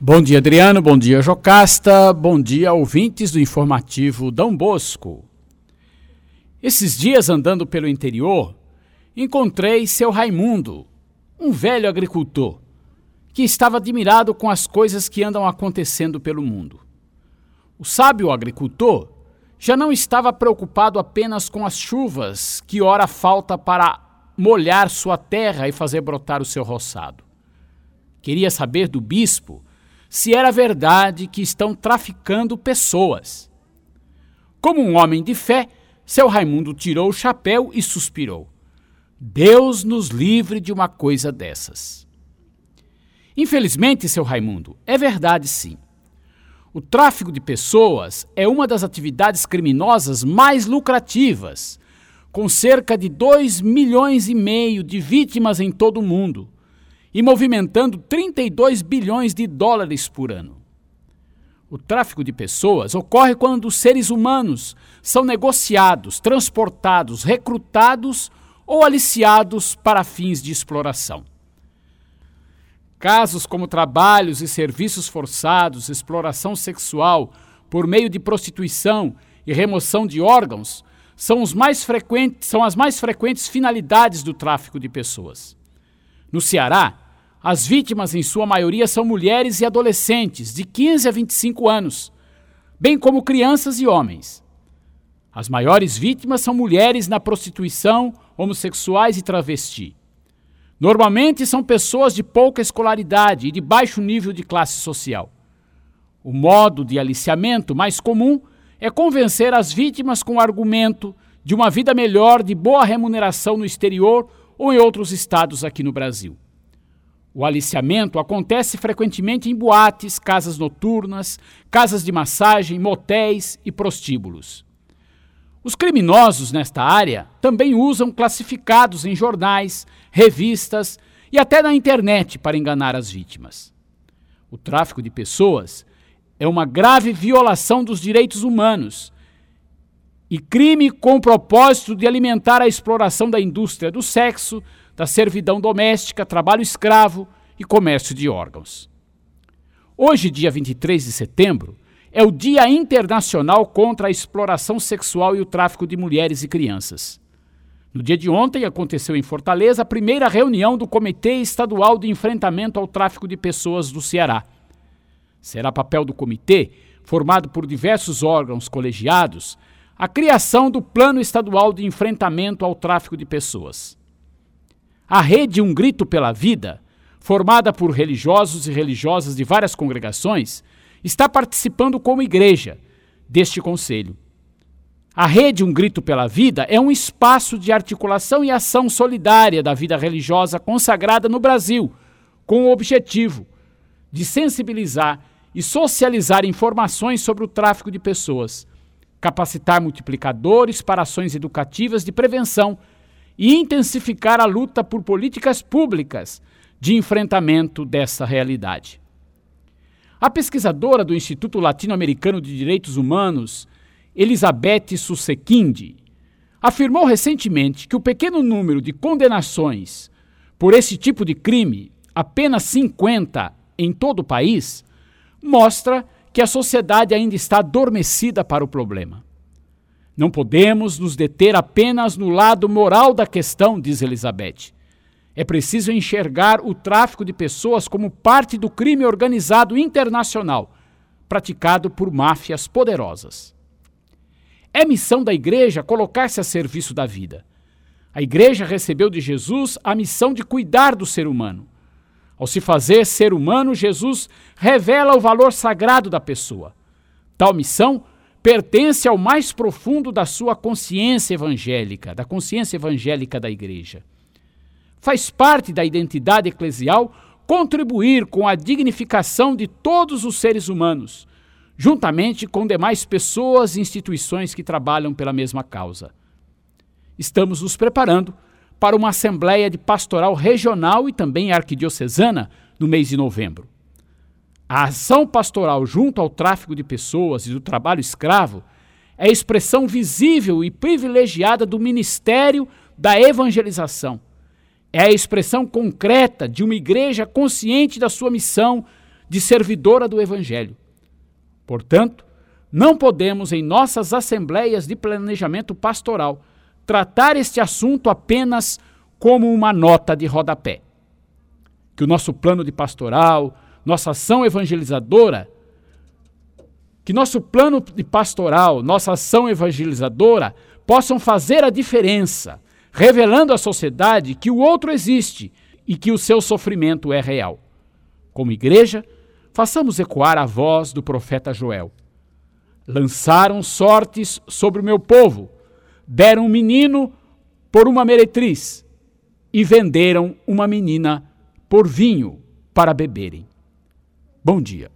Bom dia, Adriano. Bom dia, Jocasta. Bom dia, ouvintes do informativo Dom Bosco. Esses dias, andando pelo interior, encontrei seu Raimundo, um velho agricultor, que estava admirado com as coisas que andam acontecendo pelo mundo. O sábio agricultor já não estava preocupado apenas com as chuvas que ora falta para molhar sua terra e fazer brotar o seu roçado. Queria saber do bispo se era verdade que estão traficando pessoas. Como um homem de fé, seu Raimundo tirou o chapéu e suspirou. Deus nos livre de uma coisa dessas. Infelizmente, seu Raimundo, é verdade sim. O tráfico de pessoas é uma das atividades criminosas mais lucrativas, com cerca de 2,5 milhões de vítimas em todo o mundo e movimentando 32 bilhões de dólares por ano. O tráfico de pessoas ocorre quando os seres humanos são negociados, transportados, recrutados ou aliciados para fins de exploração. Casos como trabalhos e serviços forçados, exploração sexual por meio de prostituição e remoção de órgãos são as mais frequentes finalidades do tráfico de pessoas. No Ceará, as vítimas, em sua maioria, são mulheres e adolescentes de 15 a 25 anos, bem como crianças e homens. As maiores vítimas são mulheres na prostituição, homossexuais e travesti. Normalmente são pessoas de pouca escolaridade e de baixo nível de classe social. O modo de aliciamento mais comum é convencer as vítimas com o argumento de uma vida melhor, de boa remuneração no exterior ou em outros estados aqui no Brasil. O aliciamento acontece frequentemente em boates, casas noturnas, casas de massagem, motéis e prostíbulos. Os criminosos nesta área também usam classificados em jornais, revistas e até na internet para enganar as vítimas. O tráfico de pessoas é uma grave violação dos direitos humanos e crime com o propósito de alimentar a exploração da indústria do sexo, da servidão doméstica, trabalho escravo e comércio de órgãos. Hoje, dia 23 de setembro, é o Dia Internacional contra a Exploração Sexual e o Tráfico de Mulheres e Crianças. No dia de ontem, aconteceu em Fortaleza a primeira reunião do Comitê Estadual de Enfrentamento ao Tráfico de Pessoas do Ceará. Será papel do comitê, formado por diversos órgãos colegiados, a criação do Plano Estadual de Enfrentamento ao Tráfico de Pessoas. A Rede Um Grito pela Vida, formada por religiosos e religiosas de várias congregações, está participando como igreja deste conselho. A Rede Um Grito pela Vida é um espaço de articulação e ação solidária da vida religiosa consagrada no Brasil, com o objetivo de sensibilizar e socializar informações sobre o tráfico de pessoas, capacitar multiplicadores para ações educativas de prevenção e intensificar a luta por políticas públicas de enfrentamento dessa realidade. A pesquisadora do Instituto Latino-Americano de Direitos Humanos, Elizabeth Sussequinde, afirmou recentemente que o pequeno número de condenações por esse tipo de crime, apenas 50 em todo o país, mostra que a sociedade ainda está adormecida para o problema. Não podemos nos deter apenas no lado moral da questão, diz Elizabeth. É preciso enxergar o tráfico de pessoas como parte do crime organizado internacional, praticado por máfias poderosas. É missão da igreja colocar-se a serviço da vida. A igreja recebeu de Jesus a missão de cuidar do ser humano. Ao se fazer ser humano, Jesus revela o valor sagrado da pessoa. Tal missão pertence ao mais profundo da sua consciência evangélica, da consciência evangélica da igreja. Faz parte da identidade eclesial contribuir com a dignificação de todos os seres humanos, juntamente com demais pessoas e instituições que trabalham pela mesma causa. Estamos nos preparando para uma assembleia de pastoral regional e também arquidiocesana no mês de novembro. A ação pastoral junto ao tráfico de pessoas e do trabalho escravo é a expressão visível e privilegiada do ministério da evangelização. É a expressão concreta de uma igreja consciente da sua missão de servidora do Evangelho. Portanto, não podemos, em nossas assembleias de planejamento pastoral, tratar este assunto apenas como uma nota de rodapé. Que o nosso plano de pastoral, nossa ação evangelizadora, nossa ação evangelizadora possam fazer a diferença, revelando à sociedade que o outro existe e que o seu sofrimento é real. Como igreja, façamos ecoar a voz do profeta Joel. Lançaram sortes sobre o meu povo, deram um menino por uma meretriz e venderam uma menina por vinho para beberem. Bom dia.